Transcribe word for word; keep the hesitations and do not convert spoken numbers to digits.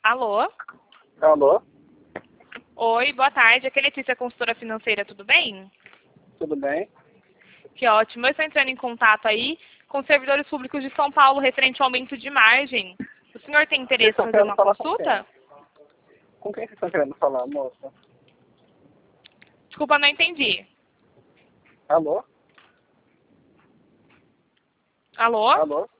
Alô? Alô? Oi, boa tarde. Aqui é Letícia, consultora financeira, tudo bem? Tudo bem? Que ótimo. Eu estou entrando em contato aí com os servidores públicos de São Paulo referente ao aumento de margem. O senhor tem interesse em fazer uma consulta? Com quem vocês estão querendo falar, moça? Desculpa, não entendi. Alô? Alô? Alô?